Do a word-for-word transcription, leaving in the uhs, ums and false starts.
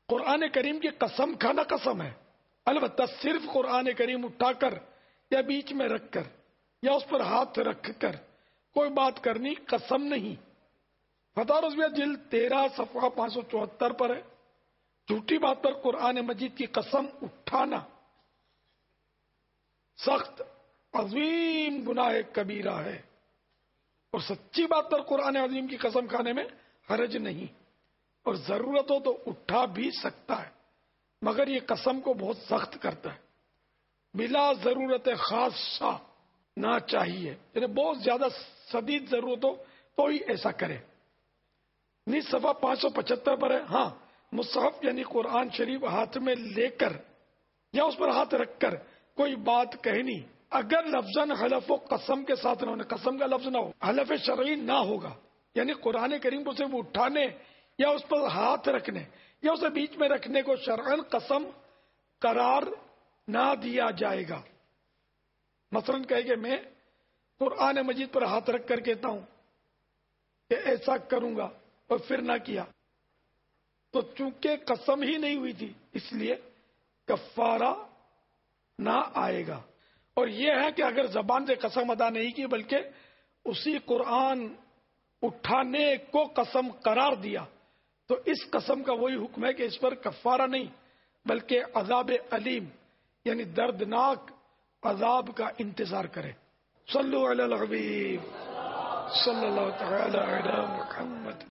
قرآن کریم کی قسم کھانا قسم ہے، البتہ صرف قرآن کریم اٹھا کر یا بیچ میں رکھ کر یا اس پر ہاتھ رکھ کر کوئی بات کرنی قسم نہیں۔ فتح رضویہ جلد تیرہ صفحہ پانچ سو چوہتر پر ہے، جھوٹی بات پر قرآن مجید کی قسم اٹھانا سخت عظیم گناہ کبیرہ ہے، اور سچی بات پر قرآن عظیم کی قسم کھانے میں حرج نہیں، اور ضرورت ہو تو اٹھا بھی سکتا ہے، مگر یہ قسم کو بہت سخت کرتا ہے۔ بلا ضرورت خاصہ نہ چاہیے، یعنی بہت زیادہ شدید ضرورت ہو تو ہی ایسا کرے۔ نیز صفحہ پانچ سو پچہتر پر ہے، ہاں مصحف یعنی قرآن شریف ہاتھ میں لے کر یا اس پر ہاتھ رکھ کر کوئی بات کہنی، اگر لفظاً حلف و قسم کے ساتھ نہ ہونے، قسم کا لفظ نہ ہو، حلف شرعی نہ ہوگا، یعنی قرآن کریم کو صرف اٹھانے یا اس پر ہاتھ رکھنے یا اسے بیچ میں رکھنے کو شرعاً قسم قرار نہ دیا جائے گا۔ مثلاً کہے کہ میں قرآن مجید پر ہاتھ رکھ کر کہتا ہوں کہ ایسا کروں گا اور پھر نہ کیا، تو چونکہ قسم ہی نہیں ہوئی تھی اس لیے کفارہ نہ آئے گا۔ اور یہ ہے کہ اگر زبان سے قسم ادا نہیں کی بلکہ اسی قرآن اٹھانے کو قسم قرار دیا تو اس قسم کا وہی حکم ہے کہ اس پر کفارہ نہیں بلکہ عذاب علیم یعنی دردناک عذاب کا انتظار کرے۔ صلو علی الحبیب صلی اللہ تعالی علی محمد۔